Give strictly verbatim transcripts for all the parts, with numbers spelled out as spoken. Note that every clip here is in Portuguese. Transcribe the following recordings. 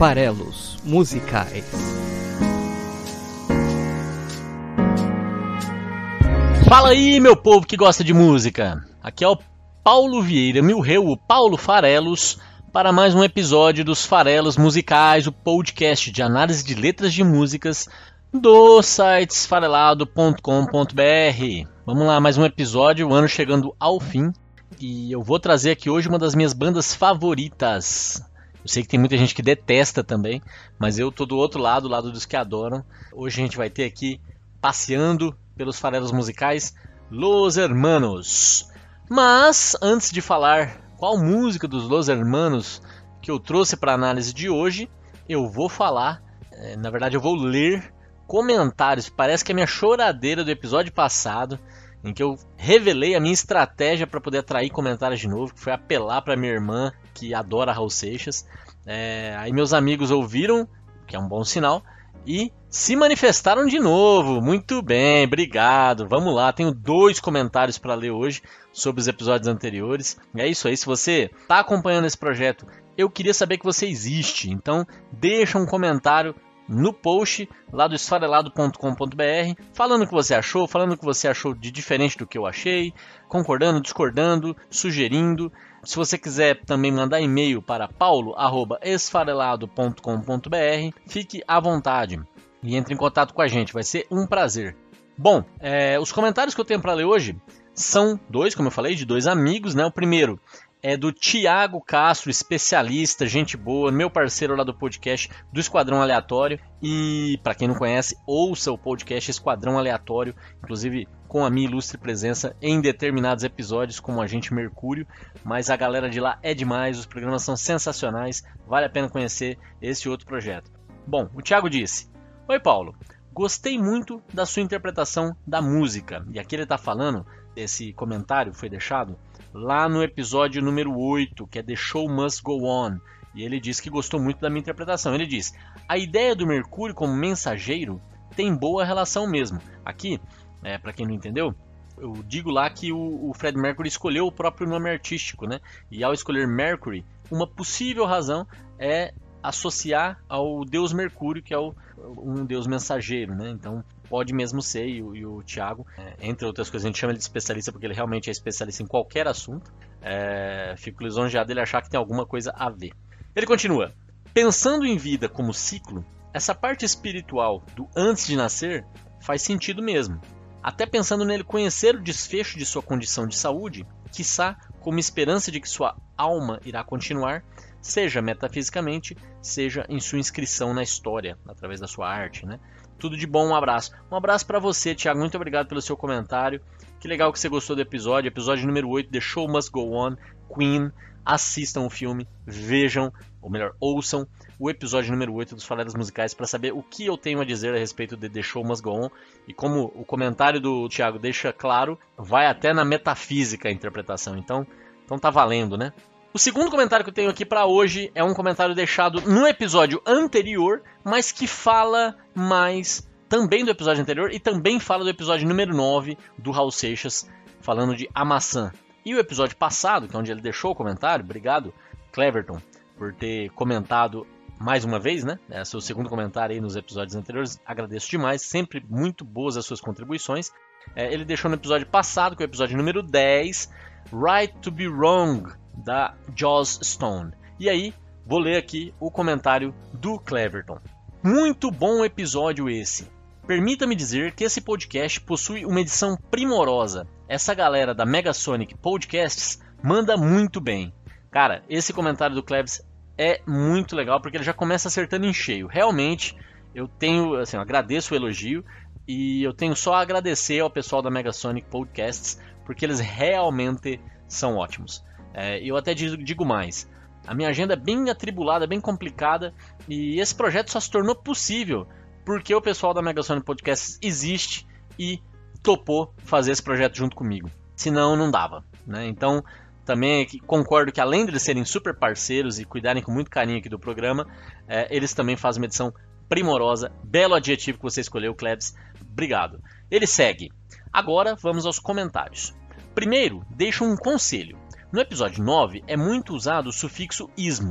farelos musicais. Fala aí, meu povo que gosta de música. Aqui é o Paulo Vieira Milreu, o Paulo Farelos, para mais um episódio dos Farelos Musicais, o podcast de análise de letras de músicas do site esfarelado ponto com ponto b r. Vamos lá, mais um episódio, o ano chegando ao fim, e eu vou trazer aqui hoje uma das minhas bandas favoritas. Eu sei que tem muita gente que detesta também, mas eu tô do outro lado, do lado dos que adoram. Hoje a gente vai ter aqui, passeando pelos farelos musicais, Los Hermanos. Mas, antes de falar qual música dos Los Hermanos que eu trouxe para a análise de hoje, eu vou falar, na verdade eu vou ler comentários. Parece que é a minha choradeira do episódio passado, em que eu revelei a minha estratégia para poder atrair comentários de novo, que foi apelar para minha irmã, que adora Raul Seixas. É, aí meus amigos ouviram, que é um bom sinal, e se manifestaram de novo. Muito bem, obrigado. Vamos lá, tenho dois comentários para ler hoje sobre os episódios anteriores. É isso aí, se você está acompanhando esse projeto, eu queria saber que você existe. Então deixa um comentário no post lá do esfarelado ponto com ponto b r, falando o que você achou, falando o que você achou de diferente do que eu achei, concordando, discordando, sugerindo. Se você quiser também mandar e-mail para paulo arroba esfarelado ponto com ponto b r, fique à vontade e entre em contato com a gente, vai ser um prazer. Bom, é, os comentários que eu tenho para ler hoje são dois, como eu falei, de dois amigos, né? O primeiro é do Thiago Castro, especialista, gente boa, meu parceiro lá do podcast do Esquadrão Aleatório. E, para quem não conhece, ouça o podcast Esquadrão Aleatório, inclusive com a minha ilustre presença em determinados episódios, como Agente Mercúrio. Mas a galera de lá é demais, os programas são sensacionais, vale a pena conhecer esse outro projeto. Bom, o Thiago disse: Oi Paulo, gostei muito da sua interpretação da música. E aqui ele está falando, esse comentário foi deixado lá no episódio número oito, que é The Show Must Go On. E ele diz que gostou muito da minha interpretação. Ele diz: a ideia do Mercúrio como mensageiro tem boa relação mesmo. Aqui, é, para quem não entendeu, eu digo lá que o, o Fred Mercury escolheu o próprio nome artístico, né? E ao escolher Mercury, uma possível razão é associar ao deus Mercúrio, que é o, um deus mensageiro, né? Então pode mesmo ser, e o, e o Thiago, é, entre outras coisas, a gente chama ele de especialista porque ele realmente é especialista em qualquer assunto. É, fico lisonjeado dele achar que tem alguma coisa a ver. Ele continua: pensando em vida como ciclo, essa parte espiritual do antes de nascer faz sentido mesmo. Até pensando nele conhecer o desfecho de sua condição de saúde, quiçá como esperança de que sua alma irá continuar, seja metafisicamente, seja em sua inscrição na história, através da sua arte, né? Tudo de bom, um abraço. Um abraço para você, Thiago, muito obrigado pelo seu comentário. Que legal que você gostou do episódio, episódio número oito, The Show Must Go On, Queen. Assistam o filme, vejam, ou melhor, ouçam o episódio número oito dos Farelos Musicais para saber o que eu tenho a dizer a respeito de The Show Must Go On. E como o comentário do Thiago deixa claro, vai até na metafísica a interpretação, então, então tá valendo, né? O segundo comentário que eu tenho aqui para hoje é um comentário deixado no episódio anterior, mas que fala mais também do episódio anterior e também fala do episódio número nove do Raul Seixas, falando de A Maçã. E o episódio passado, que é onde ele deixou o comentário, obrigado, Cleverton, por ter comentado mais uma vez, né? Esse é o segundo comentário aí nos episódios anteriores, agradeço demais, sempre muito boas as suas contribuições. É, ele deixou no episódio passado, que é o episódio número dez, Right to be Wrong, da Joss Stone. E aí, vou ler aqui o comentário do Cleverton. Muito bom episódio esse. Permita-me dizer que esse podcast possui uma edição primorosa. Essa galera da Megasonic Podcasts manda muito bem. Cara, esse comentário do Cleves é muito legal porque ele já começa acertando em cheio. Realmente, eu tenho, assim, eu agradeço o elogio e eu tenho só a agradecer ao pessoal da Megasonic Podcasts porque eles realmente são ótimos. É, eu até digo, digo mais, a minha agenda é bem atribulada, bem complicada, e esse projeto só se tornou possível porque o pessoal da Megasonic Podcasts existe e topou fazer esse projeto junto comigo, senão não dava, né? Então também concordo que além de eles serem super parceiros e cuidarem com muito carinho aqui do programa, é, eles também fazem uma edição primorosa. Belo adjetivo que você escolheu, Klebs, obrigado. Ele segue: agora vamos aos comentários. Primeiro, deixo um conselho. No episódio nove é muito usado o sufixo ismo.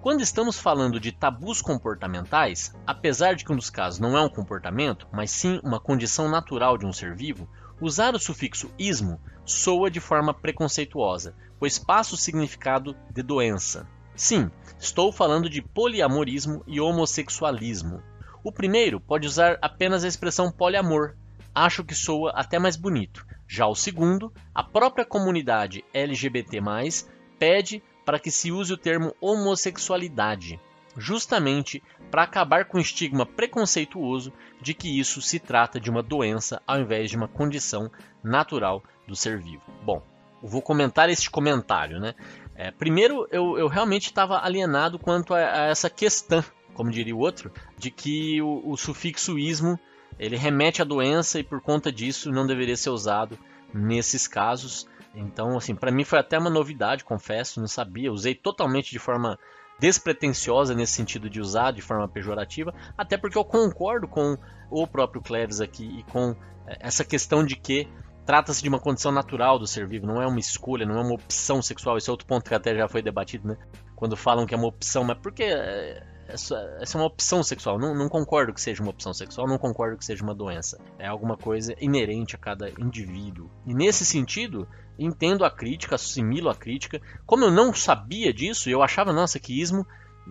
Quando estamos falando de tabus comportamentais, apesar de que um dos casos não é um comportamento, mas sim uma condição natural de um ser vivo, usar o sufixo ismo soa de forma preconceituosa, pois passa o significado de doença. Sim, estou falando de poliamorismo e homossexualismo. O primeiro pode usar apenas a expressão poliamor, acho que soa até mais bonito. Já o segundo, a própria comunidade L G B T mais, pede para que se use o termo homossexualidade, justamente para acabar com o estigma preconceituoso de que isso se trata de uma doença ao invés de uma condição natural do ser vivo. Bom, eu vou comentar este comentário, né? É, primeiro, eu, eu realmente estava alienado quanto a, a essa questão, como diria o outro, de que o, o sufixo ismo ele remete à doença e por conta disso não deveria ser usado nesses casos. Então, assim, para mim foi até uma novidade, confesso, não sabia, usei totalmente de forma despretensiosa nesse sentido de usar de forma pejorativa, até porque eu concordo com o próprio Cleves aqui e com essa questão de que trata-se de uma condição natural do ser vivo, não é uma escolha, não é uma opção sexual. Esse é outro ponto que até já foi debatido, né? Quando falam que é uma opção, mas por que essa, essa é uma opção sexual? Não, não concordo que seja uma opção sexual, não concordo que seja uma doença. É alguma coisa inerente a cada indivíduo. E nesse sentido, entendo a crítica, assimilo a crítica. Como eu não sabia disso, eu achava, nossa, que ismo...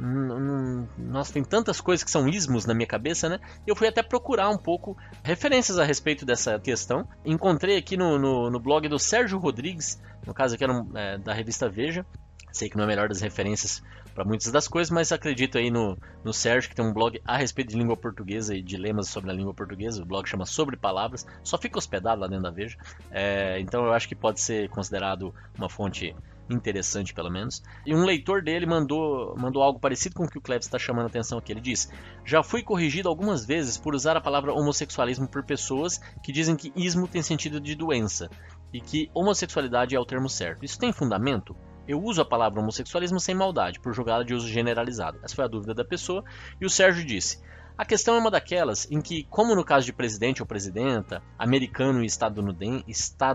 Nossa, tem tantas coisas que são ismos na minha cabeça, né? Eu fui até procurar um pouco referências a respeito dessa questão. Encontrei aqui no, no, no blog do Sérgio Rodrigues, no caso aqui era um, é, da revista Veja. Sei que não é a melhor das referências para muitas das coisas, mas acredito aí no, no Sérgio, que tem um blog a respeito de língua portuguesa e dilemas sobre a língua portuguesa. O blog chama Sobre Palavras, só fica hospedado lá dentro da Veja. É, então eu acho que pode ser considerado uma fonte interessante, pelo menos. E um leitor dele mandou, mandou algo parecido com o que o Cleves está chamando a atenção aqui. Ele diz: já fui corrigido algumas vezes por usar a palavra homossexualismo por pessoas que dizem que ismo tem sentido de doença e que homossexualidade é o termo certo. Isso tem fundamento? Eu uso a palavra homossexualismo sem maldade, por julgá-la de uso generalizado. Essa foi a dúvida da pessoa. E o Sérgio disse: a questão é uma daquelas em que, como no caso de presidente ou presidenta, americano e estadunidense,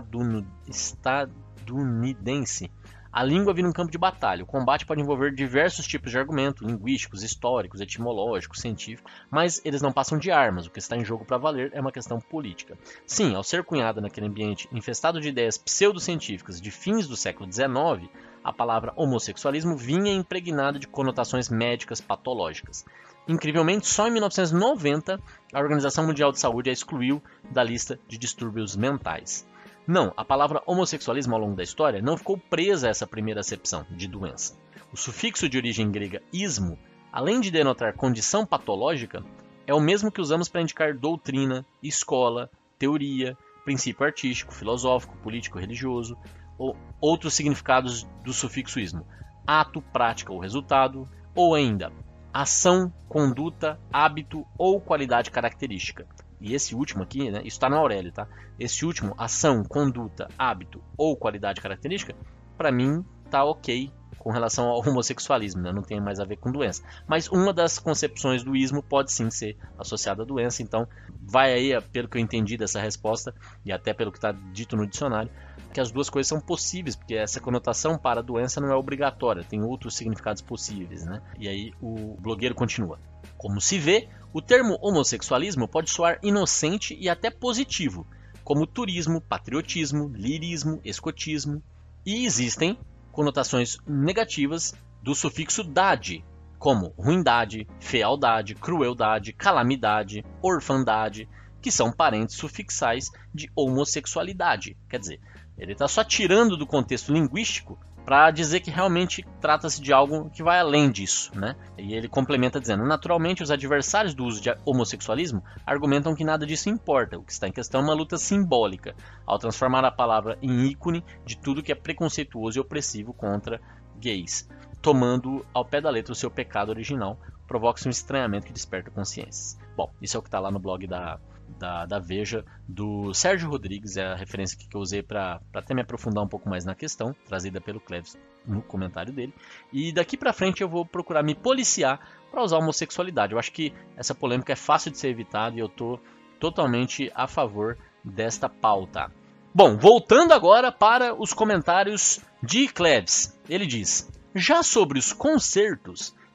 estadunidense, a língua vira um campo de batalha. O combate pode envolver diversos tipos de argumentos, linguísticos, históricos, etimológicos, científicos, mas eles não passam de armas. O que está em jogo para valer é uma questão política. Sim, ao ser cunhada naquele ambiente infestado de ideias pseudocientíficas de fins do século dezenove, a palavra homossexualismo vinha impregnada de conotações médicas patológicas. Incrivelmente, só em mil novecentos e noventa, a Organização Mundial de Saúde a excluiu da lista de distúrbios mentais. Não, a palavra homossexualismo ao longo da história não ficou presa a essa primeira acepção de doença. O sufixo de origem grega ismo, além de denotar condição patológica, é o mesmo que usamos para indicar doutrina, escola, teoria, princípio artístico, filosófico, político, religioso, ou outros significados do sufixo ismo, ato, prática ou resultado, ou ainda ação, conduta, hábito ou qualidade característica. E esse último aqui, né, isso está no Aurélio, tá? Esse último, ação, conduta, hábito ou qualidade característica, para mim tá ok com relação ao homossexualismo, né? Não tem mais a ver com doença. Mas uma das concepções do ismo pode sim ser associada à doença, então vai aí, pelo que eu entendi dessa resposta, e até pelo que está dito no dicionário, que as duas coisas são possíveis, porque essa conotação para a doença não é obrigatória, tem outros significados possíveis, né? E aí o blogueiro continua. Como se vê, o termo homossexualismo pode soar inocente e até positivo, como turismo, patriotismo, lirismo, escotismo, e existem conotações negativas do sufixo dade, como ruindade, fealdade, crueldade, calamidade, orfandade, que são parentes sufixais de homossexualidade. Quer dizer, ele está só tirando do contexto linguístico para dizer que realmente trata-se de algo que vai além disso, né? E ele complementa dizendo: naturalmente, os adversários do uso de homossexualismo argumentam que nada disso importa. O que está em questão é uma luta simbólica, ao transformar a palavra em ícone de tudo que é preconceituoso e opressivo contra gays. Tomando ao pé da letra o seu pecado original, provoca-se um estranhamento que desperta consciências. Bom, isso é o que está lá no blog da, da, da Veja, do Sérgio Rodrigues, é a referência que eu usei para até me aprofundar um pouco mais na questão, trazida pelo Cleves no comentário dele. E daqui para frente eu vou procurar me policiar para usar a homossexualidade. Eu acho que essa polêmica é fácil de ser evitada e eu estou totalmente a favor desta pauta. Bom, voltando agora para os comentários de Cleves. Ele diz: já sobre os concertos,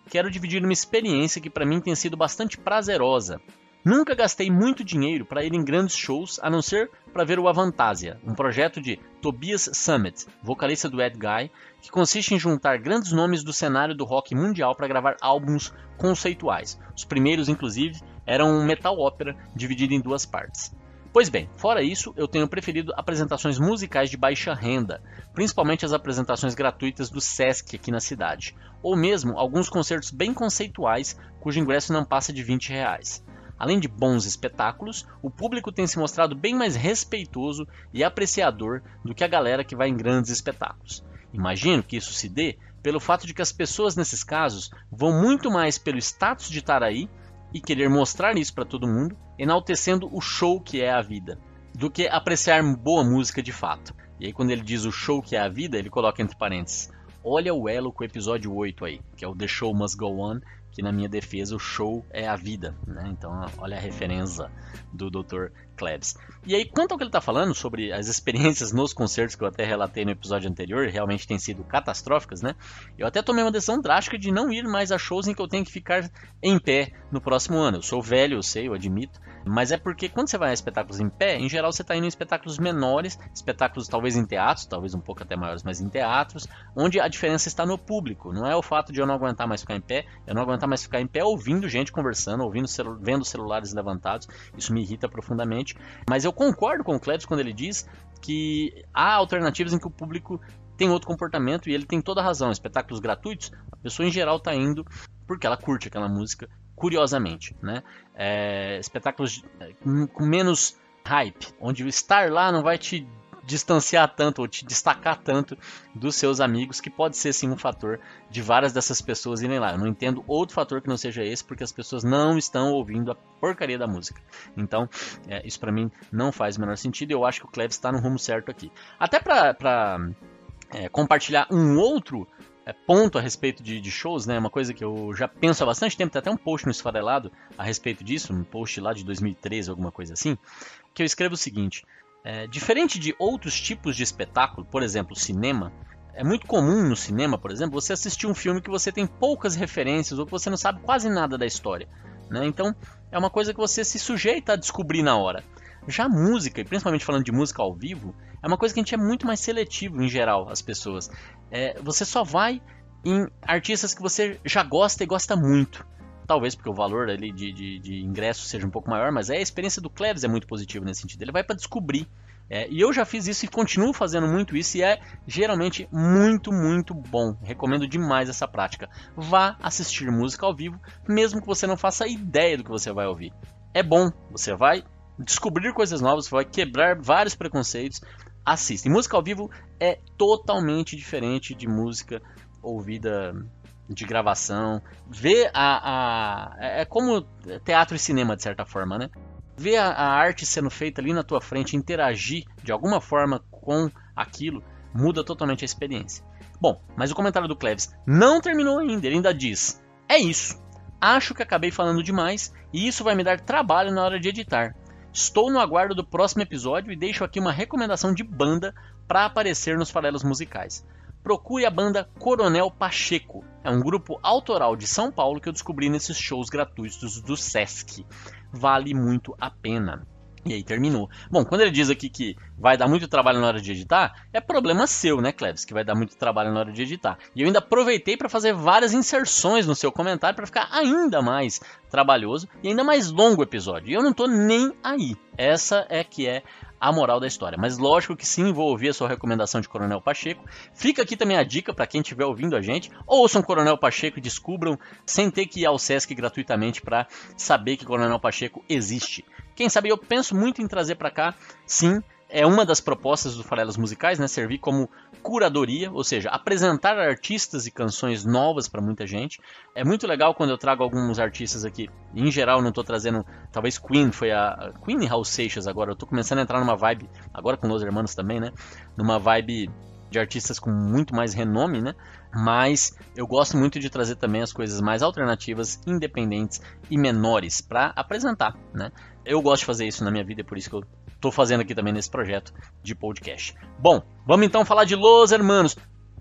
quero dividir uma experiência que para mim tem sido bastante prazerosa. Nunca gastei muito dinheiro para ir em grandes shows, a não ser para ver o Avantasia, um projeto de Tobias Sammet, vocalista do Ed Guy, que consiste em juntar grandes nomes do cenário do rock mundial para gravar álbuns conceituais. Os primeiros, inclusive, eram um metal ópera dividido em duas partes. Pois bem, fora isso, eu tenho preferido apresentações musicais de baixa renda, principalmente as apresentações gratuitas do Sesc aqui na cidade, ou mesmo alguns concertos bem conceituais cujo ingresso não passa de vinte reais. Além de bons espetáculos, o público tem se mostrado bem mais respeitoso e apreciador do que a galera que vai em grandes espetáculos. Imagino que isso se dê pelo fato de que as pessoas nesses casos vão muito mais pelo status de estar aí e querer mostrar isso para todo mundo, enaltecendo o show que é a vida, do que apreciar boa música de fato. E aí quando ele diz o show que é a vida, ele coloca entre parênteses: olha o elo com o episódio oito aí, que é o The Show Must Go On, que na minha defesa o show é a vida, né? Então olha a referência do doutor Klebs. E aí, quanto ao que ele está falando sobre as experiências nos concertos que eu até relatei no episódio anterior, realmente têm sido catastróficas, né? Eu até tomei uma decisão drástica de não ir mais a shows em que eu tenho que ficar em pé no próximo ano. Eu sou velho, eu sei, eu admito, mas é porque quando você vai a espetáculos em pé, em geral você está indo em espetáculos menores, espetáculos talvez em teatros, talvez um pouco até maiores, mas em teatros, onde a diferença está no público. Não é o fato de eu não aguentar mais ficar em pé, eu não aguentar mais ficar em pé ouvindo gente conversando, ouvindo celu- vendo celulares levantados. Isso me irrita profundamente. Mas eu concordo com o Klebs quando ele diz que há alternativas em que o público tem outro comportamento, e ele tem toda a razão. Espetáculos gratuitos, a pessoa em geral está indo porque ela curte aquela música, curiosamente, né? É, espetáculos com menos hype, onde o estar lá não vai te distanciar tanto ou te destacar tanto dos seus amigos, que pode ser sim um fator de várias dessas pessoas irem lá. Eu não entendo outro fator que não seja esse, porque as pessoas não estão ouvindo a porcaria da música. Então, é, isso pra mim não faz o menor sentido, e eu acho que o Klebs está no rumo certo aqui. Até pra, pra é, compartilhar um outro é, ponto a respeito de, de shows, né? Uma coisa que eu já penso há bastante tempo, tem até um post no Esfarelado a respeito disso, um post lá de dois mil e treze, alguma coisa assim, que eu escrevo o seguinte: É, diferente de outros tipos de espetáculo, por exemplo, cinema, é muito comum no cinema, por exemplo, você assistir um filme que você tem poucas referências ou que você não sabe quase nada da história, né? Então, é uma coisa que você se sujeita a descobrir na hora. Já música, e principalmente falando de música ao vivo, é uma coisa que a gente é muito mais seletivo em geral, as pessoas. É, você só vai em artistas que você já gosta e gosta muito. Talvez porque o valor ali de, de, de ingresso seja um pouco maior, mas a experiência do Klebs é muito positiva nesse sentido. Ele vai para descobrir. É, e eu já fiz isso e continuo fazendo muito isso, e é geralmente muito, muito bom. Recomendo demais essa prática. Vá assistir música ao vivo, mesmo que você não faça ideia do que você vai ouvir. É bom, você vai descobrir coisas novas, você vai quebrar vários preconceitos. Assista. E música ao vivo é totalmente diferente de música ouvida de gravação. Ver a, a... É como teatro e cinema, de certa forma, né? Ver a, a arte sendo feita ali na tua frente, interagir de alguma forma com aquilo, muda totalmente a experiência. Bom, mas o comentário do Klebs não terminou ainda. Ele ainda diz: é isso. Acho que acabei falando demais e isso vai me dar trabalho na hora de editar. Estou no aguardo do próximo episódio e deixo aqui uma recomendação de banda para aparecer nos farelos musicais. Procure a banda Coronel Pacheco. É um grupo autoral de São Paulo que eu descobri nesses shows gratuitos do Sesc. Vale muito a pena. E aí terminou. Bom, quando ele diz aqui que vai dar muito trabalho na hora de editar, é problema seu, né, Klebs? Que vai dar muito trabalho na hora de editar. E eu ainda aproveitei para fazer várias inserções no seu comentário para ficar ainda mais trabalhoso e ainda mais longo o episódio. E eu não tô nem aí. Essa é que é a moral da história. Mas lógico que sim, vou ouvir a sua recomendação de Coronel Pacheco. Fica aqui também a dica para quem estiver ouvindo a gente. Ouçam Coronel Pacheco e descubram, sem ter que ir ao Sesc gratuitamente, para saber que Coronel Pacheco existe. Quem sabe eu penso muito em trazer para cá, sim, é uma das propostas do Farelos Musicais, né? Servir como curadoria, ou seja, apresentar artistas e canções novas para muita gente. É muito legal quando eu trago alguns artistas aqui. Em geral, não estou trazendo, talvez Queen, foi a Queen e Raul Seixas agora. Eu estou começando a entrar numa vibe, agora com Los Hermanos também, né? Numa vibe de artistas com muito mais renome, né? Mas eu gosto muito de trazer também as coisas mais alternativas, independentes e menores para apresentar, né? Eu gosto de fazer isso na minha vida, é por isso que eu estou fazendo aqui também nesse projeto de podcast. Bom, vamos então falar de Los Hermanos.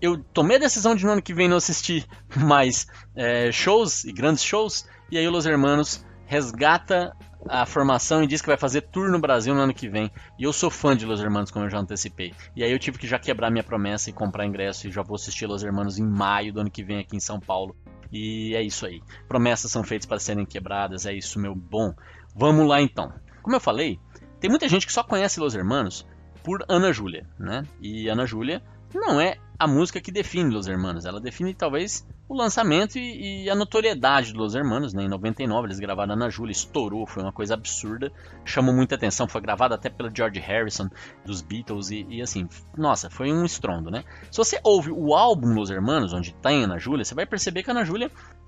eu tomei a decisão de no ano que vem não assistir mais é, shows e grandes shows, e aí o Los Hermanos resgata a formação e diz que vai fazer tour no Brasil no ano que vem. E eu sou fã de Los Hermanos, como eu já antecipei. E aí eu tive que já quebrar minha promessa e comprar ingresso, e já vou assistir Los Hermanos em maio do ano que vem aqui em São Paulo. E é isso aí. Promessas são feitas para serem quebradas, é isso, meu bom. Vamos lá então. Como eu falei, tem muita gente que só conhece Los Hermanos por Ana Júlia, né? E Ana Júlia não é a música que define Los Hermanos, ela define talvez o lançamento e, e a notoriedade de Los Hermanos, né? Em noventa e nove eles gravaram Ana Júlia, estourou, foi uma coisa absurda, chamou muita atenção, foi gravada até pelo George Harrison dos Beatles e, e assim, nossa, foi um estrondo, né? Se você ouve o álbum Los Hermanos, onde tem Ana Júlia, você vai perceber que a Ana Júlia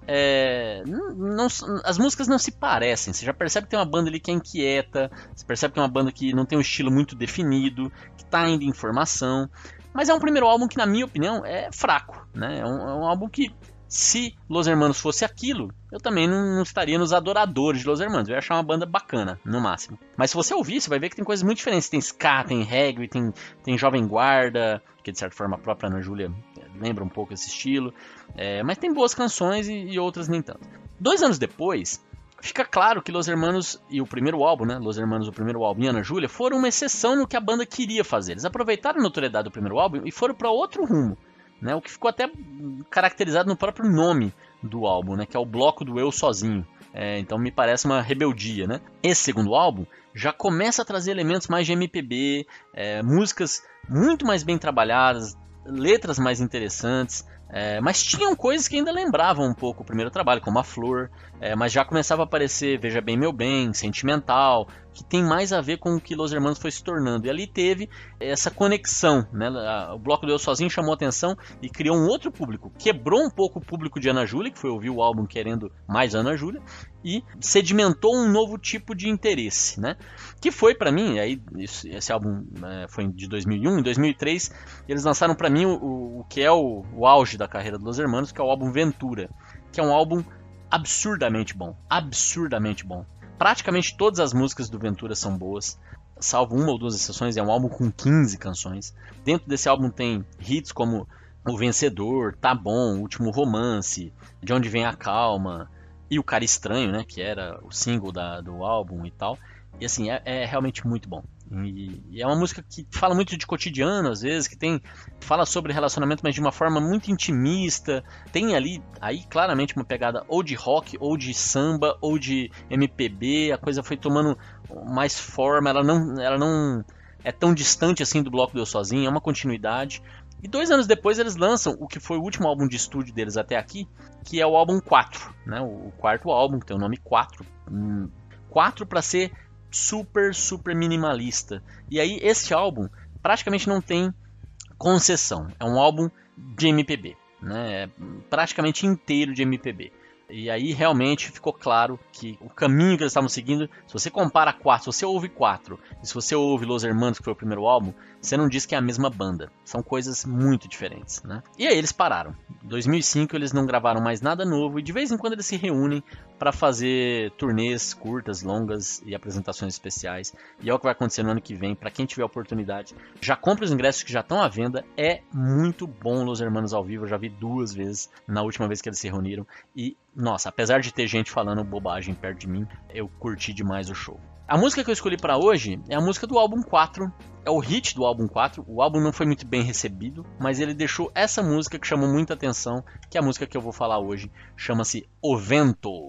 É, não, não, as músicas não se parecem. Você já percebe que tem uma banda ali que é inquieta, você percebe que é uma banda que não tem um estilo muito definido, que está ainda em formação, mas é um primeiro álbum que, na minha opinião, é fraco, né? É um, é um álbum que, se Los Hermanos fosse aquilo, eu também não, não estaria nos adoradores de Los Hermanos. Eu ia achar uma banda bacana, no máximo. Mas se você ouvir, você vai ver que tem coisas muito diferentes. Tem ska, tem reggae, tem, tem Jovem Guarda, que de certa forma a própria Ana Júlia lembra um pouco esse estilo. É, mas tem boas canções e, e outras nem tanto. Dois anos depois, fica claro que Los Hermanos e o primeiro álbum, né? Los Hermanos, o primeiro álbum e Ana Júlia foram uma exceção no que a banda queria fazer. Eles aproveitaram a notoriedade do primeiro álbum e foram para outro rumo, né? O que ficou até caracterizado no próprio nome do álbum, né? Que é o bloco do Eu Sozinho. É, então me parece uma rebeldia, né? Esse segundo álbum já começa a trazer elementos mais de M P B, é, músicas muito mais bem trabalhadas, letras mais interessantes, é, mas tinham coisas que ainda lembravam um pouco o primeiro trabalho, como A Flor, é, mas já começava a aparecer Veja Bem Meu Bem, Sentimental, que tem mais a ver com o que Los Hermanos foi se tornando. E ali teve essa conexão, né? O bloco do Eu Sozinho chamou atenção e criou um outro público. Quebrou um pouco o público de Ana Júlia, que foi ouvir o álbum querendo mais Ana Júlia, e sedimentou um novo tipo de interesse, né? Que foi para mim, aí esse álbum é, foi de dois mil e um, em dois mil e três eles lançaram para mim o, o que é o, o auge da carreira dos Los Hermanos, que é o álbum Ventura, que é um álbum absurdamente bom, absurdamente bom. Praticamente todas as músicas do Ventura são boas, salvo uma ou duas exceções. É um álbum com quinze canções. Dentro desse álbum tem hits como O Vencedor, Tá Bom, Último Romance, De Onde Vem a Calma e O Cara Estranho, né, que era o single da, do álbum e tal. E assim, é, é realmente muito bom. E, e é uma música que fala muito de cotidiano, às vezes, que tem fala sobre relacionamento, mas de uma forma muito intimista. Tem ali, aí claramente uma pegada ou de rock, ou de samba, ou de M P B. A coisa foi tomando mais forma, ela não, ela não é tão distante assim do bloco do Eu Sozinho, é uma continuidade. E dois anos depois eles lançam o que foi o último álbum de estúdio deles até aqui, que é o álbum quatro, né? O quarto álbum, que tem o nome quatro. quatro para ser super, super minimalista. E aí esse álbum praticamente não tem concessão. É um álbum de M P B, né? É praticamente inteiro de M P B. E aí realmente ficou claro que o caminho que eles estavam seguindo, se você compara quatro, se você ouve quatro, e se você ouve Los Hermanos, que foi o primeiro álbum, você não diz que é a mesma banda. São coisas muito diferentes, né? E aí eles pararam. Em dois mil e cinco eles não gravaram mais nada novo e de vez em quando eles se reúnem para fazer turnês curtas, longas e apresentações especiais. E é o que vai acontecer no ano que vem. Para quem tiver a oportunidade, já compre os ingressos que já estão à venda. É muito bom Los Hermanos ao vivo. Eu já vi duas vezes na última vez que eles se reuniram. E, nossa, apesar de ter gente falando bobagem perto de mim, eu curti demais o show. A música que eu escolhi para hoje é a música do álbum quatro, é o hit do álbum quatro. O álbum não foi muito bem recebido, mas ele deixou essa música que chamou muita atenção, que é a música que eu vou falar hoje, chama-se O Vento.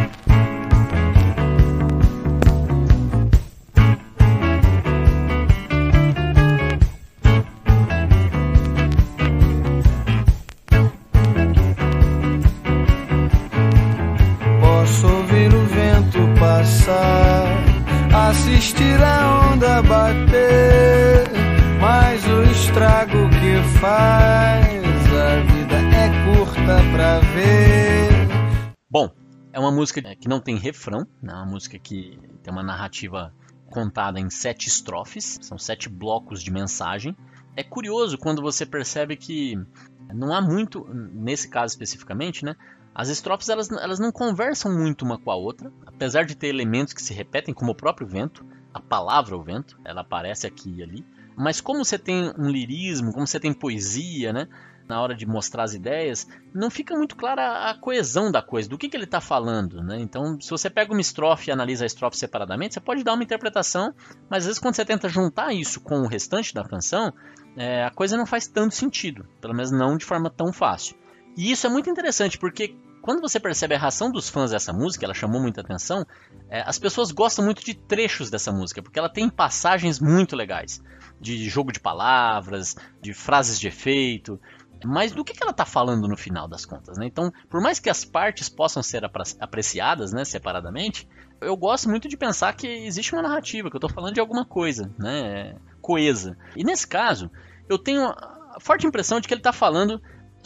Posso ouvir o vento passar, assistir a onda bater, mas o estrago que faz, a vida é curta pra ver. Bom, é uma música que não tem refrão, né? É uma música que tem uma narrativa contada em sete estrofes, são sete blocos de mensagem. É curioso quando você percebe que não há muito, nesse caso especificamente, né? As estrofes elas, elas não conversam muito uma com a outra, apesar de ter elementos que se repetem, como o próprio vento, a palavra o vento, ela aparece aqui e ali, Mas como você tem um lirismo, como você tem poesia, né, na hora de mostrar as ideias, não fica muito clara a coesão da coisa, do que, que ele está falando, né? Então, se você pega uma estrofe e analisa a estrofe separadamente, você pode dar uma interpretação, mas às vezes quando você tenta juntar isso com o restante da canção, é, a coisa não faz tanto sentido, pelo menos não de forma tão fácil. E isso é muito interessante, porque quando você percebe a reação dos fãs dessa música, ela chamou muita atenção, é, as pessoas gostam muito de trechos dessa música, porque ela tem passagens muito legais, de jogo de palavras, de frases de efeito. Mas do que, que ela está falando no final das contas, né? Então, por mais que as partes possam ser apreciadas, né, separadamente, eu gosto muito de pensar que existe uma narrativa, que eu estou falando de alguma coisa, né, coesa. E nesse caso, eu tenho a forte impressão de que ele está falando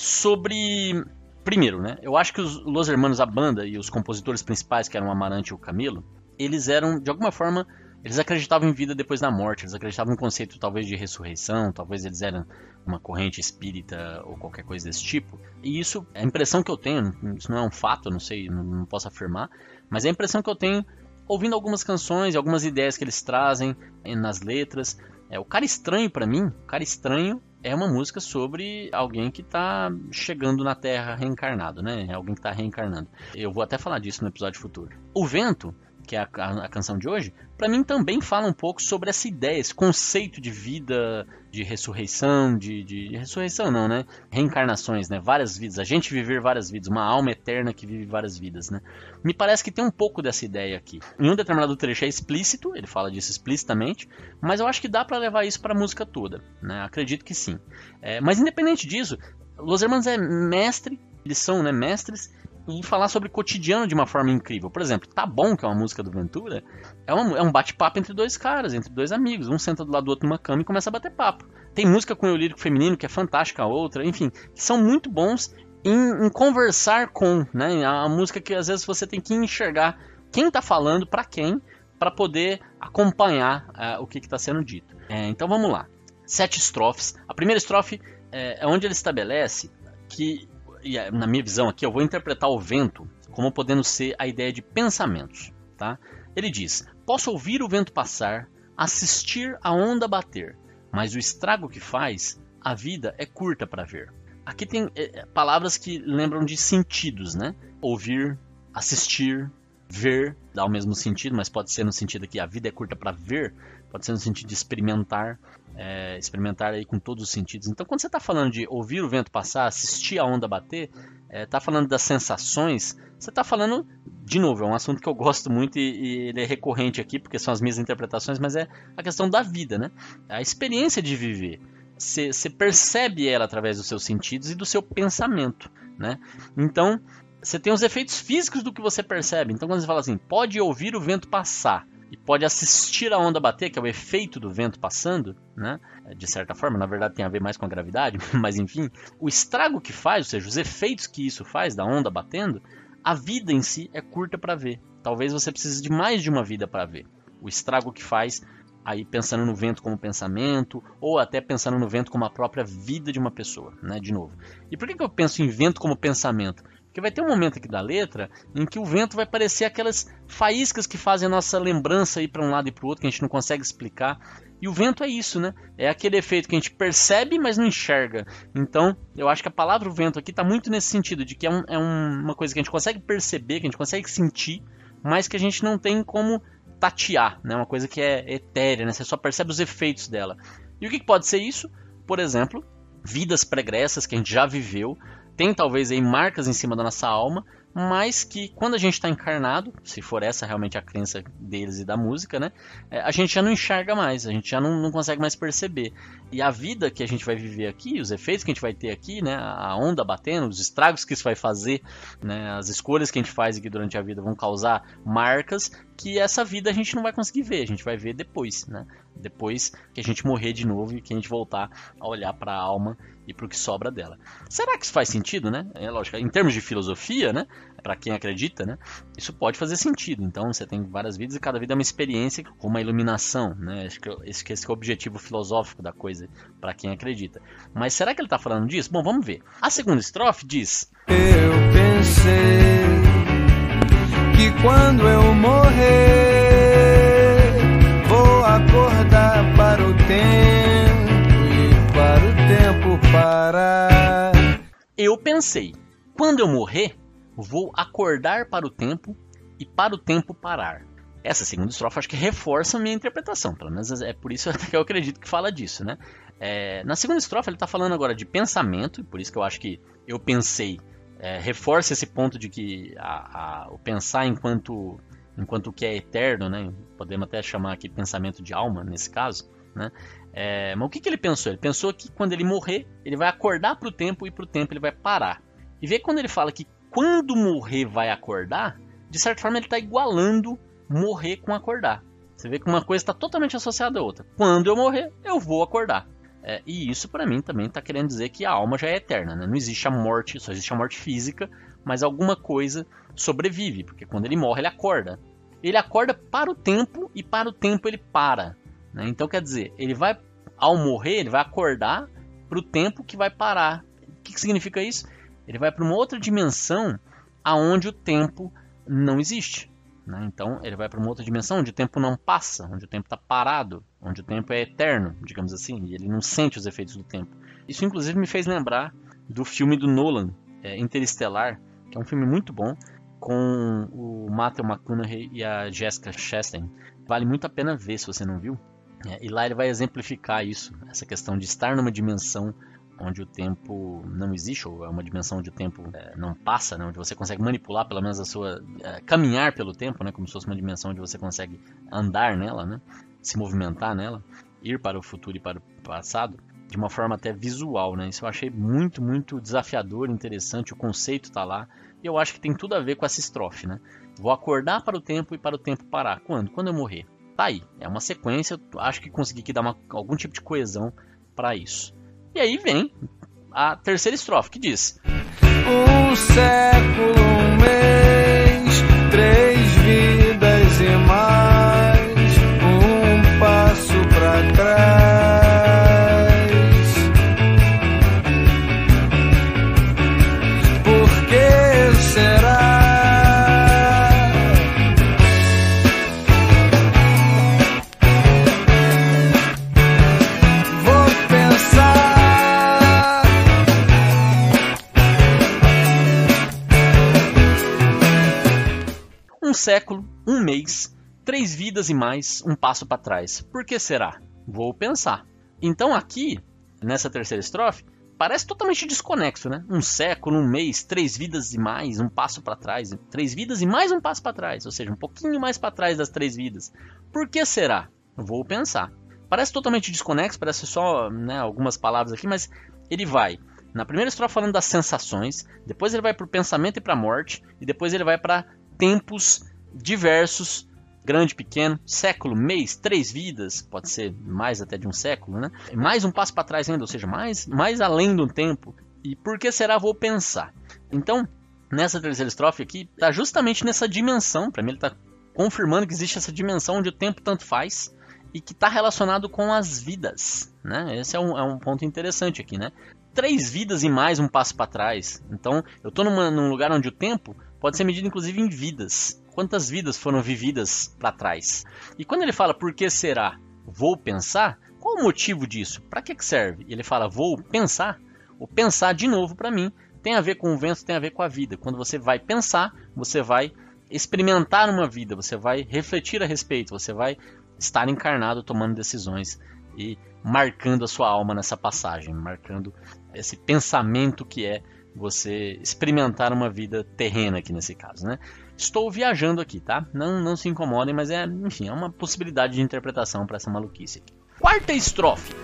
sobre... Primeiro, né, eu acho que os Los Hermanos, a banda e os compositores principais, que eram o Amarante e o Camilo, eles eram, de alguma forma... Eles acreditavam em vida depois da morte, eles acreditavam no conceito talvez de ressurreição, talvez eles eram uma corrente espírita ou qualquer coisa desse tipo. E isso é a impressão que eu tenho, isso não é um fato, eu não sei, não, não posso afirmar, mas é a impressão que eu tenho ouvindo algumas canções e algumas ideias que eles trazem nas letras. É, o Cara Estranho, pra mim, o Cara Estranho é uma música sobre alguém que está chegando na Terra reencarnado, né? Alguém que está reencarnando. Eu vou até falar disso no episódio futuro. O Vento, que é a, a, a canção de hoje, para mim também fala um pouco sobre essa ideia, esse conceito de vida, de ressurreição, de, de, de ressurreição não, né? Reencarnações, né? Várias vidas, a gente viver várias vidas, uma alma eterna que vive várias vidas, né? Me parece que tem um pouco dessa ideia aqui. Em um determinado trecho é explícito, ele fala disso explicitamente, mas eu acho que dá para levar isso para a música toda, né? Acredito que sim. É, mas independente disso, Los Hermanos é mestre, eles são, né, mestres em falar sobre o cotidiano de uma forma incrível. Por exemplo, Tá Bom, que é uma música do Ventura, é, uma, é um bate-papo entre dois caras, entre dois amigos. Um senta do lado do outro numa cama e começa a bater papo. Tem música com eu lírico feminino, que é fantástica, a outra, enfim, que são muito bons em, em conversar com, né? A música que às vezes você tem que enxergar quem está falando, para quem, para poder acompanhar uh, o que está sendo dito. É, então vamos lá. Sete estrofes. A primeira estrofe é, é onde ele estabelece que, e na minha visão aqui, eu vou interpretar o vento como podendo ser a ideia de pensamentos, tá? Ele diz: posso ouvir o vento passar, assistir a onda bater, mas o estrago que faz, a vida é curta para ver. Aqui tem é, palavras que lembram de sentidos, né? Ouvir, assistir, ver, dá o mesmo sentido, mas pode ser no sentido que a vida é curta para ver, pode ser no sentido de experimentar, é, experimentar aí com todos os sentidos. Então, quando você está falando de ouvir o vento passar, assistir a onda bater, está é, falando das sensações, você está falando, de novo, é um assunto que eu gosto muito e, e ele é recorrente aqui, porque são as minhas interpretações, mas é a questão da vida, né? A experiência de viver. Você percebe ela através dos seus sentidos e do seu pensamento, né? Então, você tem os efeitos físicos do que você percebe. Então, quando você fala assim, pode ouvir o vento passar e pode assistir a onda bater, que é o efeito do vento passando, né? De certa forma, na verdade tem a ver mais com a gravidade, mas enfim, o estrago que faz, ou seja, os efeitos que isso faz da onda batendo, a vida em si é curta para ver. Talvez você precise de mais de uma vida para ver. O estrago que faz, aí pensando no vento como pensamento, ou até pensando no vento como a própria vida de uma pessoa, né? De novo. E por que que eu penso em vento como pensamento? Porque vai ter um momento aqui da letra em que o vento vai parecer aquelas faíscas que fazem a nossa lembrança ir para um lado e para o outro, que a gente não consegue explicar. E o vento é isso, né? É aquele efeito que a gente percebe, mas não enxerga. Então, eu acho que a palavra vento aqui está muito nesse sentido, de que é, um, é um, uma coisa que a gente consegue perceber, que a gente consegue sentir, mas que a gente não tem como tatear, né? Uma coisa que é etérea, né? Você só percebe os efeitos dela. E o que pode ser isso? Por exemplo, vidas pregressas que a gente já viveu, tem talvez aí marcas em cima da nossa alma, mas que quando a gente está encarnado, se for essa realmente a crença deles e da música, né, a gente já não enxerga mais, a gente já não, não consegue mais perceber. E a vida que a gente vai viver aqui, os efeitos que a gente vai ter aqui, né, a onda batendo, os estragos que isso vai fazer, né, as escolhas que a gente faz aqui durante a vida vão causar marcas que essa vida a gente não vai conseguir ver, a gente vai ver depois, né, depois que a gente morrer de novo e que a gente voltar a olhar para a alma e para o que sobra dela. Será que isso faz sentido, né? É lógico, em termos de filosofia, né? Para quem acredita, né? Isso pode fazer sentido. Então você tem várias vidas e cada vida é uma experiência com uma iluminação, né? Acho que esse, esse é o objetivo filosófico da coisa para quem acredita. Mas será que ele está falando disso? Bom, vamos ver. A segunda estrofe diz: eu pensei que quando eu morrer vou acordar para o tempo parar. Eu pensei, quando eu morrer, vou acordar para o tempo e para o tempo parar. Essa segunda estrofe acho que reforça a minha interpretação, pelo menos é por isso que eu acredito que fala disso, né? É, na segunda estrofe ele está falando agora de pensamento, e por isso que eu acho que eu pensei, é, reforça esse ponto de que a, a, o pensar enquanto, enquanto o que é eterno, né? Podemos até chamar aqui pensamento de alma nesse caso, né? É, mas o que, que ele pensou? Ele pensou que quando ele morrer, ele vai acordar para o tempo e para o tempo ele vai parar. E vê que quando ele fala que quando morrer vai acordar, de certa forma ele está igualando morrer com acordar. Você vê que uma coisa está totalmente associada à outra. Quando eu morrer, eu vou acordar. É, e isso para mim também está querendo dizer que a alma já é eterna, né? Não existe a morte, só existe a morte física, mas alguma coisa sobrevive, porque quando ele morre ele acorda. Ele acorda para o tempo e para o tempo ele para. Né? Então quer dizer, ele vai, ao morrer, ele vai acordar para o tempo que vai parar. O que, que significa isso? Ele vai para uma outra dimensão aonde o tempo não existe. Né? Então ele vai para uma outra dimensão onde o tempo não passa, onde o tempo está parado, onde o tempo é eterno, digamos assim, e ele não sente os efeitos do tempo. Isso inclusive me fez lembrar do filme do Nolan, é, Interestelar, que é um filme muito bom, com o Matthew McConaughey e a Jessica Chastain. Vale muito a pena ver se você não viu. É, e lá ele vai exemplificar isso, essa questão de estar numa dimensão onde o tempo não existe, ou é uma dimensão onde o tempo é, não passa, né? Onde você consegue manipular pelo menos a sua... É, caminhar pelo tempo, né? Como se fosse uma dimensão onde você consegue andar nela, né? Se movimentar nela, ir para o futuro e para o passado, de uma forma até visual, né? Isso eu achei muito, muito desafiador, interessante, o conceito está lá, e eu acho que tem tudo a ver com essa estrofe, né? Vou acordar para o tempo e para o tempo parar. Quando? Quando eu morrer. Tá aí, é uma sequência, eu acho que consegui aqui dar uma, algum tipo de coesão para isso. E aí vem a terceira estrofe, que diz: Um século, um mês, três vidas e mais, um passo pra trás. Por que será? Um século, um mês, três vidas e mais, um passo para trás. Por que será? Vou pensar. Então aqui, nessa terceira estrofe, parece totalmente desconexo, né? Um século, um mês, três vidas e mais, um passo para trás. Três vidas e mais um passo para trás. Ou seja, um pouquinho mais para trás das três vidas. Por que será? Vou pensar. Parece totalmente desconexo, parece só, né, algumas palavras aqui, mas ele vai... Na primeira estrofe falando das sensações, depois ele vai para o pensamento e para a morte, e depois ele vai para tempos diversos, grande, pequeno, século, mês, três vidas, pode ser mais até de um século, né? Mais um passo para trás ainda, ou seja, mais, mais além do tempo. E por que será? Vou pensar. Então, nessa terceira estrofe aqui, está justamente nessa dimensão, para mim ele está confirmando que existe essa dimensão onde o tempo tanto faz e que está relacionado com as vidas, né? Esse é um, é um ponto interessante aqui, né? Três vidas e mais um passo para trás. Então, eu estou num lugar onde o tempo pode ser medido inclusive em vidas. Quantas vidas foram vividas para trás? E quando ele fala por que será? Vou pensar? Qual o motivo disso? Para que que serve? Ele fala vou pensar. O pensar, de novo, para mim, tem a ver com o vento, tem a ver com a vida. Quando você vai pensar, você vai experimentar uma vida, você vai refletir a respeito, você vai estar encarnado tomando decisões e marcando a sua alma nessa passagem, marcando esse pensamento que é você experimentar uma vida terrena aqui nesse caso, né? Estou viajando aqui, tá? Não, não se incomodem, mas é, enfim, é uma possibilidade de interpretação para essa maluquice aqui. Quarta estrofe.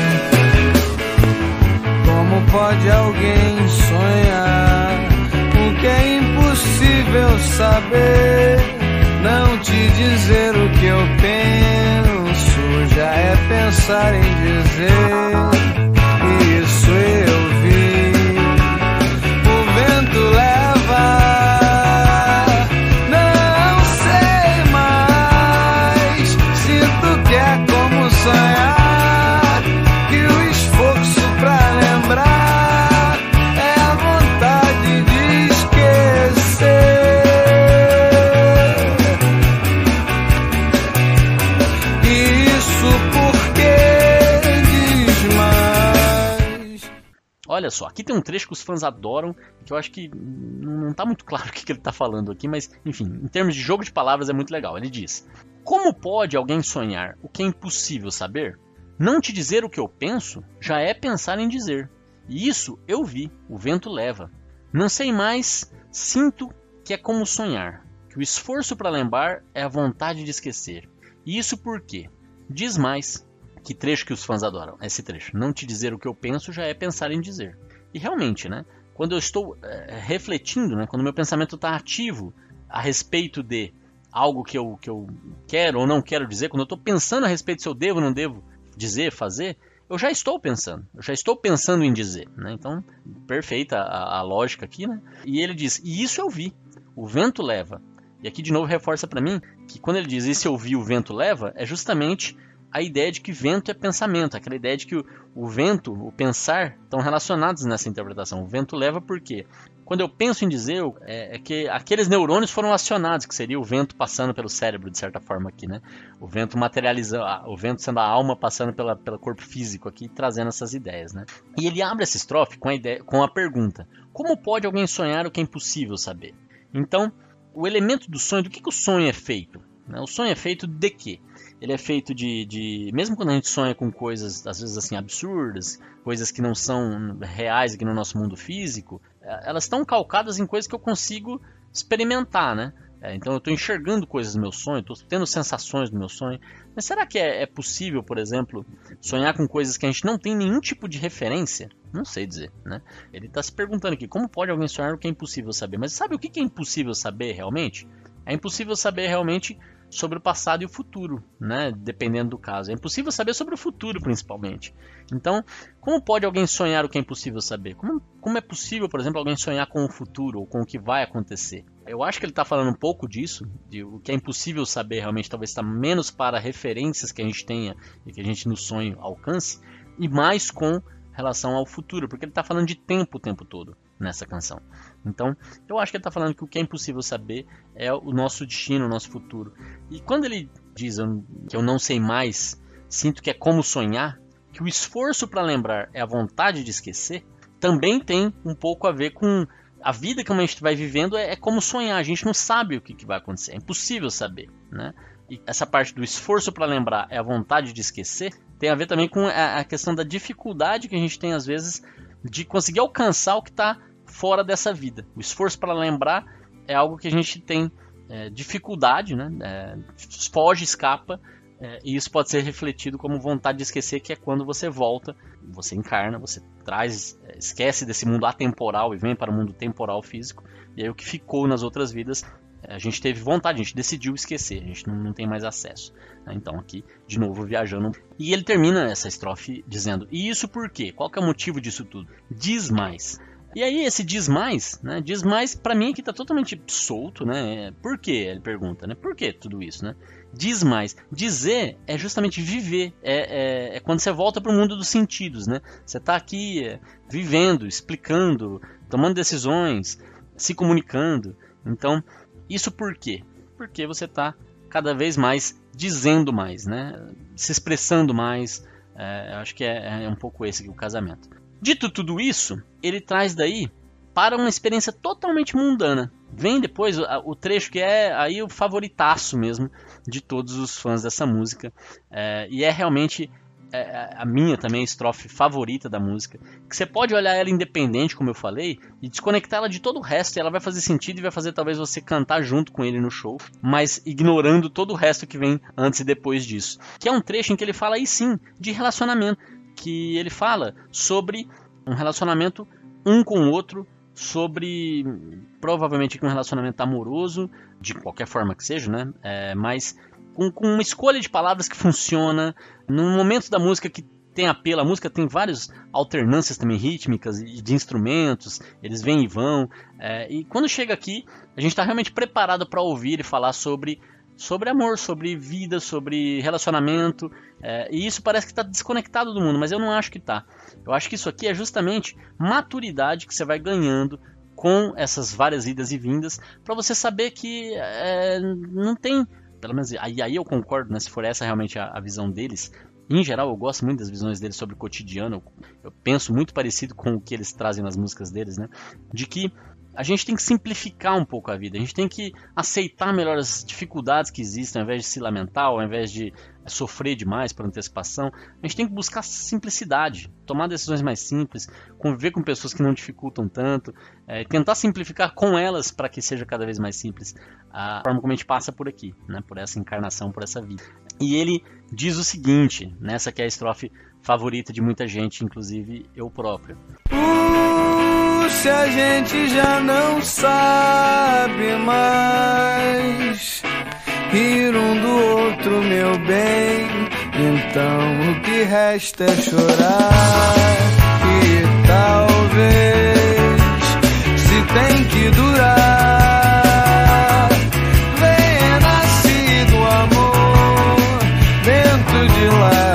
Como pode alguém sonhar o que é impossível saber? Não te dizer o que eu penso já é pensar em dizer. Isso eu vi. O vento leva. Não sei mais. Sinto que é como sonhar. Que o esforço pra lembrar é a vontade de esquecer. Isso porque diz mais. só, aqui tem um trecho que os fãs adoram, que eu acho que não está muito claro o que ele está falando aqui, mas enfim, em termos de jogo de palavras é muito legal. Ele diz: como pode alguém sonhar o que é impossível saber? Não te dizer o que eu penso já é pensar em dizer. E isso eu vi, o vento leva. Não sei mais, sinto que é como sonhar, que o esforço para lembrar é a vontade de esquecer. E isso por quê? Diz mais. Que trecho que os fãs adoram, esse trecho. Não te dizer o que eu penso já é pensar em dizer. E realmente, né? Quando eu estou é, refletindo, né, quando meu pensamento está ativo a respeito de algo que eu, que eu quero ou não quero dizer, quando eu estou pensando a respeito se eu devo ou não devo dizer, fazer, eu já estou pensando. Eu já estou pensando em dizer. Né? Então, perfeita a, a lógica aqui. Né? E ele diz, e isso eu vi. O vento leva. E aqui de novo reforça para mim que quando ele diz isso eu vi, o vento leva, é justamente a ideia de que vento é pensamento, aquela ideia de que o, o vento, o pensar, estão relacionados nessa interpretação. O vento leva porque, quando eu penso em dizer, é, é que aqueles neurônios foram acionados, que seria o vento passando pelo cérebro, de certa forma aqui, né? O vento materializando, o vento sendo a alma passando pela, pelo corpo físico aqui, trazendo essas ideias, né? E ele abre essa estrofe com a, ideia, com a pergunta, como pode alguém sonhar o que é impossível saber? Então, o elemento do sonho, do que, que o sonho é feito? Né? O sonho é feito de quê? Ele é feito de, de... Mesmo quando a gente sonha com coisas, às vezes assim, absurdas, coisas que não são reais aqui no nosso mundo físico, elas estão calcadas em coisas que eu consigo experimentar, né? Então eu estou enxergando coisas no meu sonho, estou tendo sensações no meu sonho. Mas será que é, é possível, por exemplo, sonhar com coisas que a gente não tem nenhum tipo de referência? Não sei dizer, né? Ele está se perguntando aqui, como pode alguém sonhar o que é impossível saber? Mas sabe o que é impossível saber realmente? É impossível saber realmente sobre o passado e o futuro, né? Dependendo do caso. É impossível saber sobre o futuro, principalmente. Então, como pode alguém sonhar o que é impossível saber? Como, como é possível, por exemplo, alguém sonhar com o futuro ou com o que vai acontecer? Eu acho que ele está falando um pouco disso, de o que é impossível saber realmente, talvez está menos para referências que a gente tenha e que a gente no sonho alcance, e mais com relação ao futuro, porque ele está falando de tempo o tempo todo nessa canção. Então, eu acho que ele está falando que o que é impossível saber é o nosso destino, o nosso futuro. E quando ele diz que eu não sei mais, sinto que é como sonhar, que o esforço para lembrar é a vontade de esquecer, também tem um pouco a ver com a vida que a gente vai vivendo, é, é como sonhar, a gente não sabe o que, que vai acontecer, é impossível saber, né? E essa parte do esforço para lembrar é a vontade de esquecer, tem a ver também com a, a questão da dificuldade que a gente tem às vezes de conseguir alcançar o que está fora dessa vida. O esforço para lembrar é algo que a gente tem é, dificuldade, né? É, foge, escapa, é, e isso pode ser refletido como vontade de esquecer, que é quando você volta, você encarna, você traz, é, esquece desse mundo atemporal e vem para o mundo temporal físico, e aí o que ficou nas outras vidas, a gente teve vontade, a gente decidiu esquecer, a gente não, não tem mais acesso. Né? Então aqui, de novo, viajando. E ele termina essa estrofe dizendo, e isso por quê? Qual que é o motivo disso tudo? Diz mais. E aí esse diz mais, né? Diz mais, pra mim aqui tá totalmente solto, né? Por quê? Ele pergunta, né? Por que tudo isso, né? Diz mais. Dizer é justamente viver, é, é, é quando você volta pro mundo dos sentidos, né? Você tá aqui é, vivendo, explicando, tomando decisões, se comunicando. Então, isso por quê? Porque você está cada vez mais dizendo mais, né? Se expressando mais. É, acho que é, é um pouco esse aqui, o casamento. Dito tudo isso, ele traz daí para uma experiência totalmente mundana. Vem depois o, o trecho que é aí o favoritaço mesmo de todos os fãs dessa música. É, e é realmente é, a minha também a estrofe favorita da música. Que você pode olhar ela independente, como eu falei, e desconectar ela de todo o resto. E ela vai fazer sentido e vai fazer talvez você cantar junto com ele no show, mas ignorando todo o resto que vem antes e depois disso. Que é um trecho em que ele fala aí sim de relacionamento. Que ele fala sobre um relacionamento um com o outro, sobre provavelmente um relacionamento amoroso, de qualquer forma que seja, né? É, mas com, com uma escolha de palavras que funciona, num momento da música que tem apelo, a música tem várias alternâncias também rítmicas e de instrumentos, eles vêm e vão, é, e quando chega aqui, a gente está realmente preparado para ouvir e falar sobre sobre amor, sobre vida, sobre relacionamento, é, e isso parece que está desconectado do mundo, mas eu não acho que está. Eu acho que isso aqui é justamente maturidade que você vai ganhando com essas várias idas e vindas, para você saber que é, não tem, pelo menos aí, aí eu concordo, né, se for essa realmente a, a visão deles, Em geral, eu gosto muito das visões dele sobre o cotidiano. Eu penso muito parecido com o que eles trazem nas músicas deles, né? De que a gente tem que simplificar um pouco a vida. A gente tem que aceitar melhor as dificuldades que existem, ao invés de se lamentar, ao invés de sofrer demais por antecipação. A gente tem que buscar simplicidade, tomar decisões mais simples, conviver com pessoas que não dificultam tanto, é, tentar simplificar com elas para que seja cada vez mais simples a forma como a gente passa por aqui, né? Por essa encarnação, por essa vida. E ele diz o seguinte, nessa que é a estrofe favorita de muita gente, inclusive eu próprio. Uh, se a gente já não sabe mais rir um do outro, meu bem, então o que resta é chorar. E talvez, se tem que durar, venha nascido amor, vento de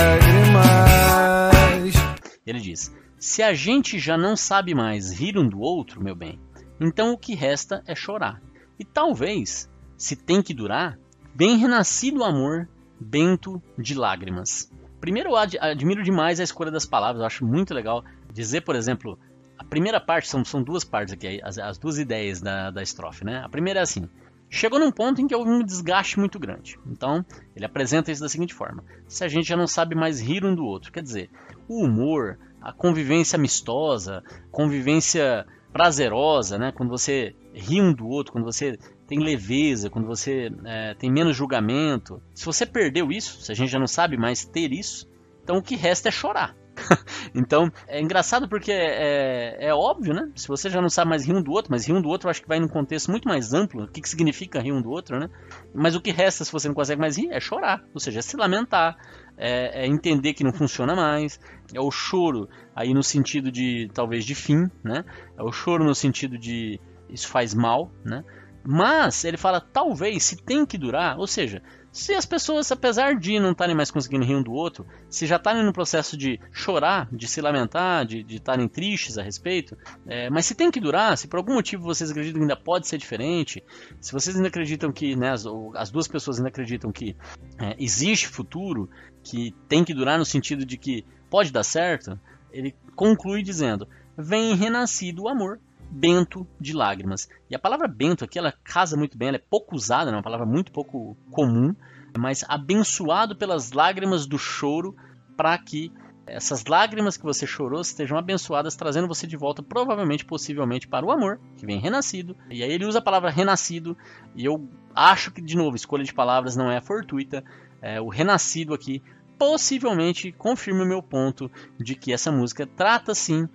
lágrimas. Ele diz, se a gente já não sabe mais rir um do outro, meu bem, então o que resta é chorar. E talvez, se tem que durar, bem renascido amor, bento de lágrimas. Primeiro, eu ad- admiro demais a escolha das palavras. Eu acho muito legal dizer, por exemplo, a primeira parte, são, são duas partes aqui, as, as duas ideias da, da estrofe, né? A primeira é assim, chegou num ponto em que houve um desgaste muito grande. Então, ele apresenta isso da seguinte forma, se a gente já não sabe mais rir um do outro, quer dizer, o humor, a convivência amistosa, convivência prazerosa, né? Quando você ri um do outro, quando você tem leveza, quando você é, tem menos julgamento. Se você perdeu isso, se a gente já não sabe mais ter isso, então o que resta é chorar. Então, é engraçado porque é, é, é óbvio, né? Se você já não sabe mais rir um do outro, mas rir um do outro eu acho que vai num contexto muito mais amplo, o que, que significa rir um do outro, né? Mas o que resta, se você não consegue mais rir, é chorar, ou seja, é se lamentar, é, é entender que não funciona mais, é o choro aí no sentido de, talvez, de fim, né? É o choro no sentido de isso faz mal, né? Mas ele fala, talvez, se tem que durar, ou seja, se as pessoas, apesar de não estarem mais conseguindo rir um do outro, se já estarem no processo de chorar, de se lamentar, de estarem tristes a respeito, é, mas se tem que durar, se por algum motivo vocês acreditam que ainda pode ser diferente, se vocês ainda acreditam que, né, as, as duas pessoas ainda acreditam que é, existe futuro, que tem que durar no sentido de que pode dar certo, ele conclui dizendo, vem renascido o amor, bento de lágrimas. E a palavra bento aqui, ela casa muito bem, ela é pouco usada, é uma palavra muito pouco comum, mas abençoado pelas lágrimas do choro, para que essas lágrimas que você chorou estejam abençoadas, trazendo você de volta, provavelmente, possivelmente, para o amor, que vem renascido. E aí ele usa a palavra renascido, e eu acho que, de novo, escolha de palavras não é fortuita, é, o renascido aqui possivelmente confirma o meu ponto de que essa música trata, sim,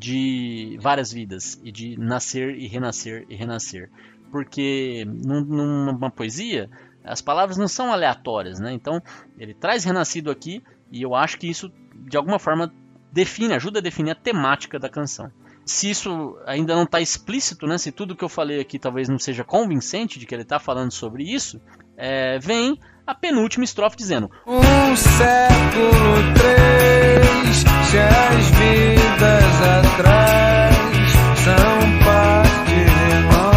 de várias vidas, e de nascer e renascer e renascer, porque num, numa poesia as palavras não são aleatórias, né? Então ele traz renascido aqui, e eu acho que isso de alguma forma define, ajuda a definir a temática da canção. Se isso ainda não está explícito, né? Se tudo que eu falei aqui talvez não seja convincente de que ele está falando sobre isso, é, vem a penúltima estrofe dizendo, um século três, se as vidas atrás são parte de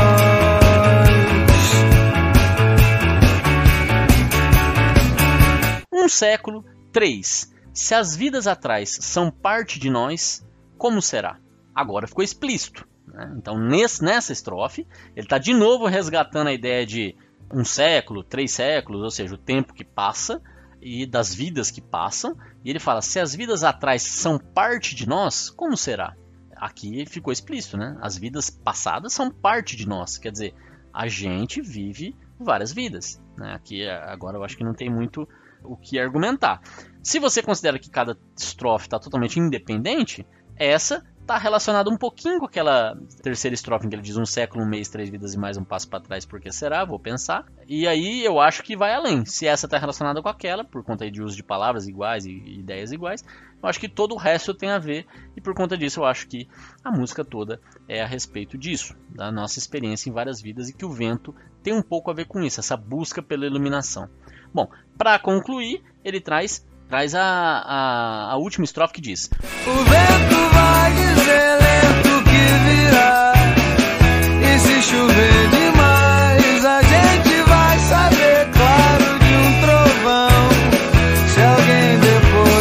nós. Um século três, se as vidas atrás são parte de nós, como será? Agora ficou explícito, né? Então nesse, nessa estrofe ele está de novo resgatando a ideia de um século, três séculos, ou seja, o tempo que passa e das vidas que passam, e ele fala, se as vidas atrás são parte de nós, como será? Aqui ficou explícito, né? As vidas passadas são parte de nós, quer dizer, a gente vive várias vidas, né? Aqui agora eu acho que não tem muito o que argumentar. Se você considera que cada estrofe está totalmente independente, essa está relacionado um pouquinho com aquela terceira estrofe em que ele diz um século, um mês, três vidas e mais um passo para trás, porque será? Vou pensar. E aí eu acho que vai além. Se essa está relacionada com aquela, por conta aí de uso de palavras iguais e ideias iguais, eu acho que todo o resto tem a ver, e por conta disso eu acho que a música toda é a respeito disso, da nossa experiência em várias vidas, e que o vento tem um pouco a ver com isso, essa busca pela iluminação. Bom, para concluir, ele traz... Traz a, a, a última estrofe que diz, o vento vai dizer lento que virá, e se chover demais a gente vai saber, claro, de um trovão, se alguém depois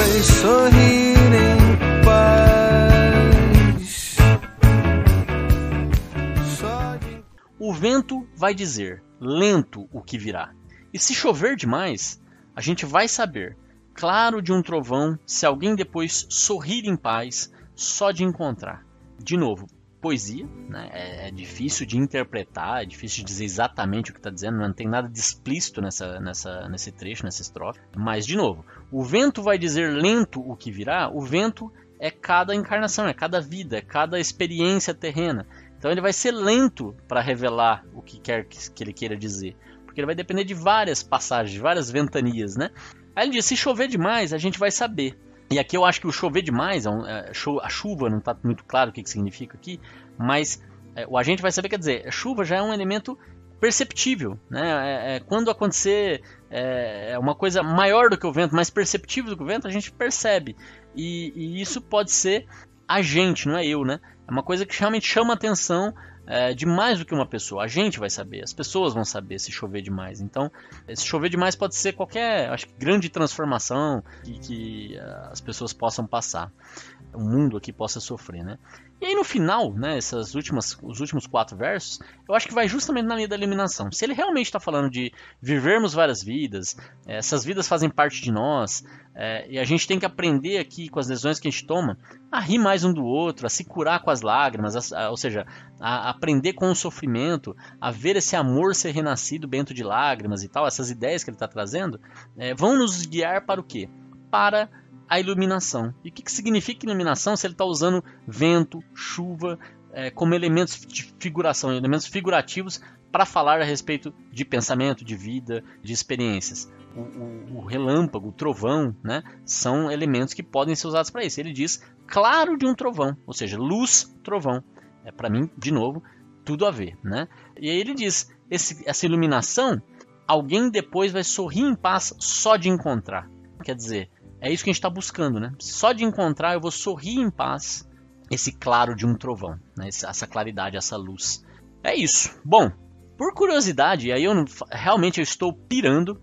vento vai dizer lento o que virá. E se chover demais, a gente vai saber, claro de um trovão, se alguém depois sorrir em paz, só de encontrar. De novo, poesia, né? é, é difícil de interpretar, é difícil de dizer exatamente o que está dizendo, não tem nada de explícito nessa, nessa, nesse trecho, nessa estrofe. Mas, de novo, o vento vai dizer lento o que virá, o vento é cada encarnação, é cada vida, é cada experiência terrena. Então ele vai ser lento para revelar o que quer que, que ele queira dizer, porque ele vai depender de várias passagens, de várias ventanias, né? Aí ele diz, se chover demais, a gente vai saber. E aqui eu acho que o chover demais, a chuva, não está muito claro o que, que significa aqui, mas o a gente vai saber, quer dizer, a chuva já é um elemento perceptível, né? É, é, quando acontecer é, é uma coisa maior do que o vento, mais perceptível do que o vento, a gente percebe. E, e isso pode ser a gente, não é eu, né? É uma coisa que realmente chama a atenção é, de mais do que uma pessoa. A gente vai saber, as pessoas vão saber se chover demais. Então, se chover demais pode ser qualquer, acho que grande transformação que, que uh, as pessoas possam passar. O mundo aqui possa sofrer, né? E aí no final, né, essas últimas, os últimos quatro versos, eu acho que vai justamente na linha da eliminação. Se ele realmente está falando de vivermos várias vidas, essas vidas fazem parte de nós, é, e a gente tem que aprender aqui com as decisões que a gente toma, a rir mais um do outro, a se curar com as lágrimas, a, a, ou seja, a, a aprender com o sofrimento, a ver esse amor ser renascido dentro de lágrimas e tal, essas ideias que ele está trazendo, é, vão nos guiar para o quê? Para a iluminação. E o que, que significa iluminação se ele está usando vento, chuva, é, como elementos de figuração, elementos figurativos para falar a respeito de pensamento, de vida, de experiências. O, o, o relâmpago, o trovão, né, são elementos que podem ser usados para isso. Ele diz claro de um trovão, ou seja, luz, trovão. É, para mim, de novo, tudo a ver. Né? E aí ele diz, esse, essa iluminação, alguém depois vai sorrir em paz só de encontrar. Quer dizer, é isso que a gente está buscando, né? Só de encontrar eu vou sorrir em paz esse claro de um trovão, né? Essa claridade, essa luz. É isso. Bom, por curiosidade, aí eu não, realmente eu estou pirando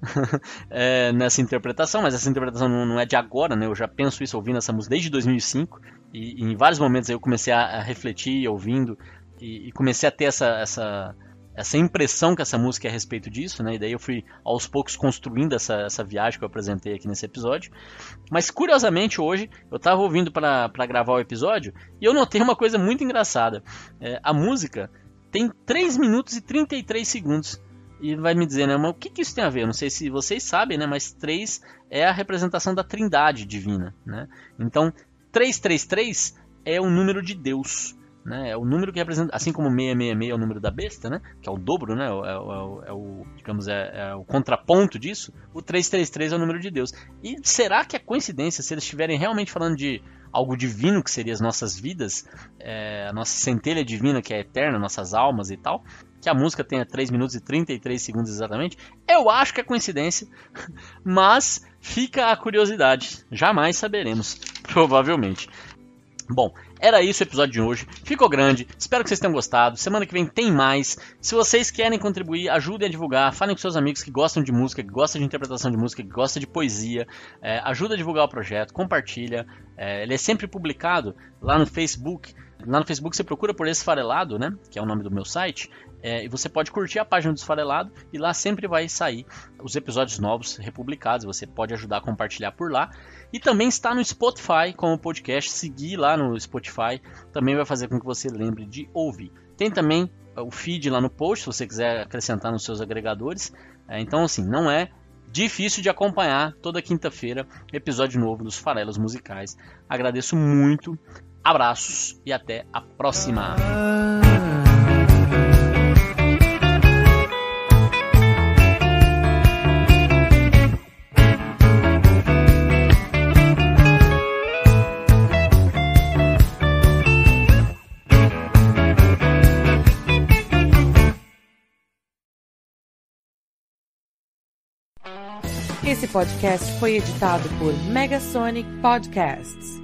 é, nessa interpretação, mas essa interpretação não, não é de agora, né? Eu já penso isso ouvindo essa música desde dois mil e cinco e, e em vários momentos eu comecei a, a refletir, ouvindo e, e comecei a ter essa... essa essa impressão que essa música é a respeito disso, né? E daí eu fui aos poucos construindo essa, essa viagem que eu apresentei aqui nesse episódio. Mas curiosamente hoje eu estava ouvindo para gravar o episódio e eu notei uma coisa muito engraçada. É, a música tem três minutos e trinta e três segundos. E vai me dizer, né? Mas o que, que isso tem a ver? Eu não sei se vocês sabem, né? Mas três é a representação da trindade divina, né? Então, trezentos e trinta e três é o número de Deus. Né? É o número que representa, assim como seiscentos e sessenta e seis é o número da besta, né? Que é o dobro, né? É, é, é o, digamos, é, é o contraponto disso. O trezentos e trinta e três é o número de Deus. E será que é coincidência se eles estiverem realmente falando de algo divino, que seria as nossas vidas, é, a nossa centelha divina que é eterna, nossas almas e tal, que a música tenha três minutos e trinta e três segundos exatamente? Eu acho que é coincidência, mas fica a curiosidade. Jamais saberemos, provavelmente. Bom, era isso o episódio de hoje. Ficou grande, espero que vocês tenham gostado. Semana que vem tem mais. Se vocês querem contribuir, ajudem a divulgar. Falem com seus amigos que gostam de música, que gostam de interpretação de música, que gostam de poesia. É, ajuda a divulgar o projeto, compartilha. É, ele é sempre publicado lá no Facebook. Lá no Facebook você procura por Esfarelado, né? Que é o nome do meu site. É, e você pode curtir a página do Esfarelado e lá sempre vai sair os episódios novos republicados. Você pode ajudar a compartilhar por lá. E também está no Spotify como podcast. Seguir lá no Spotify também vai fazer com que você lembre de ouvir. Tem também o feed lá no post, se você quiser acrescentar nos seus agregadores. É, então, assim, não é difícil de acompanhar toda quinta-feira episódio novo dos Farelos Musicais. Agradeço muito. Abraços e até a próxima. Esse podcast foi editado por Megasonic Podcasts.